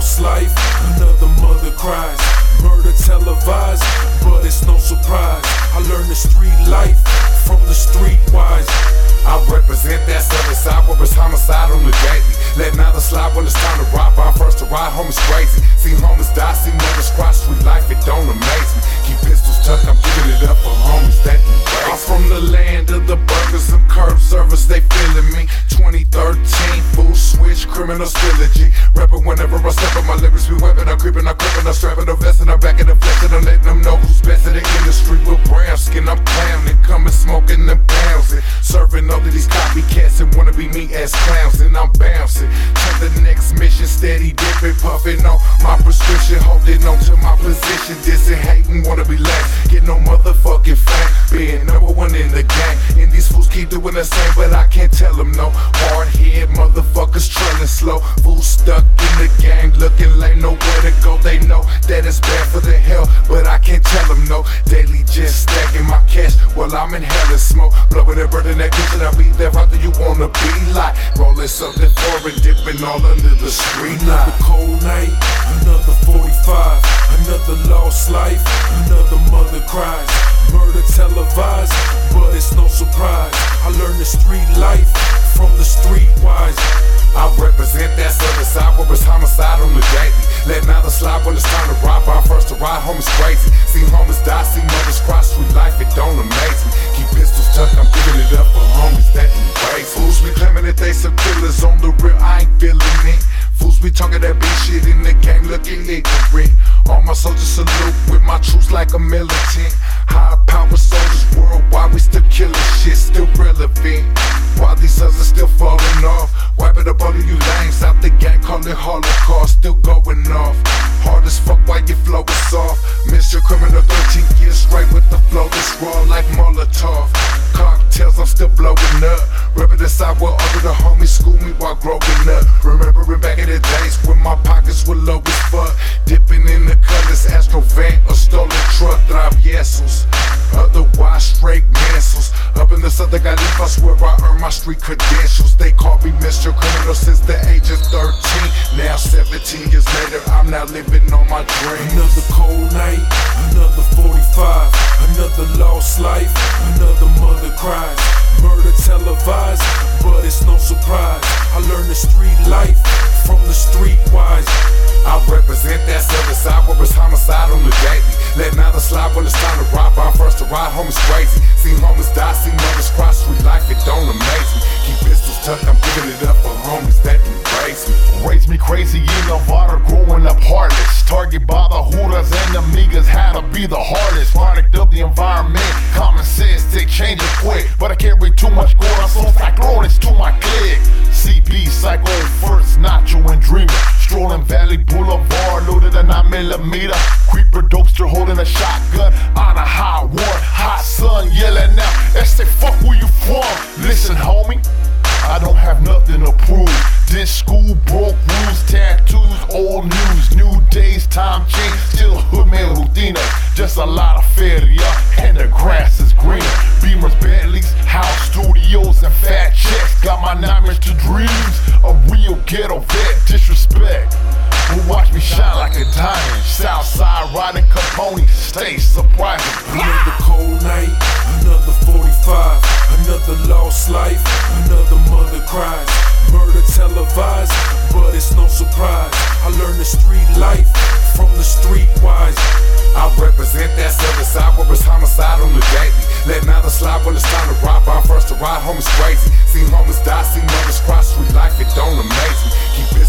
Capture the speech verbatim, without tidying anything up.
lost life, another mother cries. Murder televised, but it's no surprise. I learned the street life from the streetwise. I represent that southern side where it's homicide on the daily. Let neither slide when it's time to rob. I'm first to ride, homies crazy. See homies die, see mothers cry. Street life, it don't amaze me. Keep pistols tucked, I'm giving it up for homies that embrace. I'm from the land of the burgers and curb service, they feeling me. twenty thirteen, full switch, criminal trilogy. Rapping whenever I step on my lyrics, we weapon. I'm creeping, I'm creeping, I'm strapping, I'm vesting, I'm back in the flesh, and I'm letting them know who's best in the industry. With brown skin, I'm clowning, coming, smoking, and bouncing. Serving all of these copycats and wanna be me as clowns, and I'm bouncing. To the next mission, steady dipping, puffing on my prescription, holding on to my position. Dissing, hating, wanna be last, get no motherfucking fame. Being number one in the game, and these fools keep doing the same, but I can't tell them no. Hard head motherfuckers trailing slow, fools stuck in the game, looking like nowhere to go. They know that it's bad for the hell, but I can't tell them no. Daily just stacking my cash while I'm in hell and smoke, blowing and burning that kitchen. I'll be there after you wanna be like rolling something foreign, dipping all under the street. Another cold night, another forty-five, another lost life, another mother cries. Murder televised, but it's no surprise. I learned the street life from the streetwise. I represent that southern side where it's homicide on the daily. Let neither slide when it's time to rob. I'm first to ride, homies crazy. See homies die, see mothers cry. Street life, it don't amaze me. Keep pistols tucked, I'm giving it up for homies that embrace. Fools be claiming that they some killers on the real, I ain't feeling it. Fools be talking that big shit in the game, looking ignorant. All my soldiers salute with my troops like a militant. High power soldiers worldwide, we still killing shit, still relevant. While these others still falling off, wiping up all of you lames out the gang, call it Holocaust, still going off. Hard as fuck while your flow is soft. Mister Criminal thirteen years straight with the flow that's raw like Molotov. Cocktails, I'm still blowing up. Repping the side where all of the homies school me while growing up. Remembering back in the days when my pockets were low as fuck. Dipping in the colors, Astro van or stolen truck, traviesos. Otherwise straight mansels. Up in the Southern California, I swear I earned my street credentials. They called me Mister Criminal since the age of thirteen. Now seventeen years later, I'm now living on my dreams. Another cold night, another forty-five, another lost life, another mother cries. Murder televised, but it's no surprise. I learned the street life from the streetwise. I represent that southern side where it's homicide on the daily. Let neither slide when it's time to rob. I'm first to ride, homies crazy. See homies die, see mothers cry. Street life, it don't amaze me. Keep pistols tucked, I'm giving it up for homies that embrace me. Raised me crazy in Nevada, growing up heartless. Target by the hooters and the niggas had to be the hardest. Product of the environment, common sense, take changes quick. But I carry too much gold, I'm so cyclonics to my click. C B, Psycho, First, Nacho, and Dreamer. Strolling Valley Boulevard, loaded a nine millimeter. Creeper dopester holding a shotgun on a hot one. Hot sun yelling out, S say fuck where you from. Listen homie, I don't have nothing to prove. This school broke rules, tattoos, old news. New days, time change, still hood man rutina. Just a lot of feria, and the grass is greener. Beamers, Bentleys, house studios, and fat checks. Got my nightmares to dreams, a real ghetto vet, disrespect. Who watch me shine like a diamond. Southside riding Capone, stay surprising. Another cold night, another forty-five, another lost life, another mother cries. Murder televised, but it's no surprise. I learned the street life from the streetwise. I represent that southern side where it's homicide on the daily. Let neither slide when it's time to rob. I'm first to ride, homies crazy. See homies die, see mothers cry. Street life, it don't amaze me. Keep it